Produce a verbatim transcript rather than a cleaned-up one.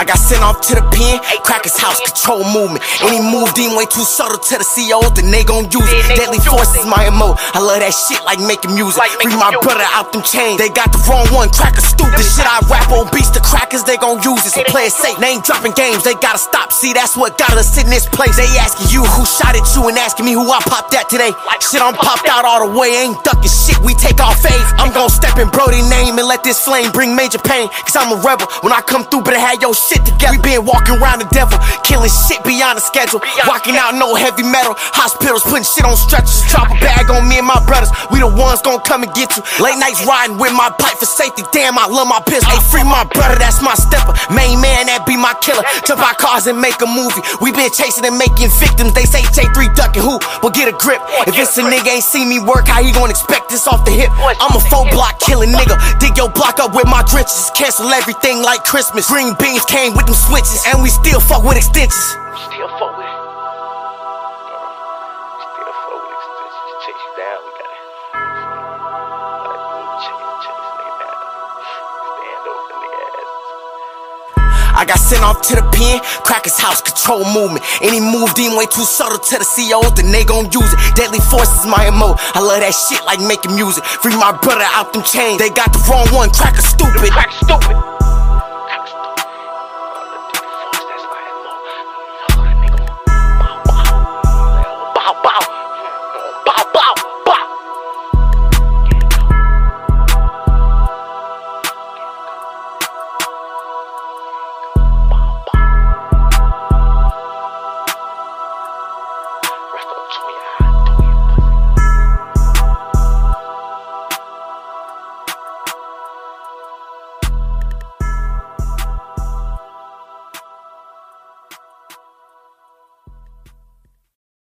I got sent off to the pen, crackers house, control movement. Any move deemed way too subtle to the C E Os, then they gon' use it. Deadly force is my M O. I love that shit like making music. Free my brother out them chains. They got the wrong one, crackers stupid. The shit I rap on beats, the crackers they gon' use it. So play it safe. Name dropping games, they gotta stop. See, that's what got us in this place. They asking you who shot at you and asking me who I popped at today. Shit, I'm popped out all the way, ain't ducking shit. We take off phase. I'm gon' step in Brody name and let this flame bring major pain. Cause I'm a rebel. When I come through, better have your shit together. We been walking around the devil, killing shit beyond the schedule. Rocking out no heavy metal. Hospitals putting shit on stretchers. Drop a bag on me and my brothers. We the ones gon' come and get you. Late nights riding with my pipe for safety. Damn, I love my pistol. Hey, free my brother, that's my stepper. Main man, that be my killer. Jump out cars and make a movie. We been chasing and making victims. They say J three ducking who? Well, get a grip. If it's a nigga ain't seen me work, how he gon' expect this off the hip? I'm a four block killing nigga. Dig your block up with my drenches. Cancel everything like Christmas. Green beans came with them switches, and we still fuck with extensions. Still fuck with it. Still fuck with extensions. Chase you down, we got it. Chase, chase nigga down. Stand over nigga ass. I got sent off to the pen, crackers house, control movement. Any move deemed way too subtle to the C E Os, then they gon' use it. Deadly force is my M O. I love that shit like making music. Free my brother out them chains. They got the wrong one, crackers stupid. Crackers stupid.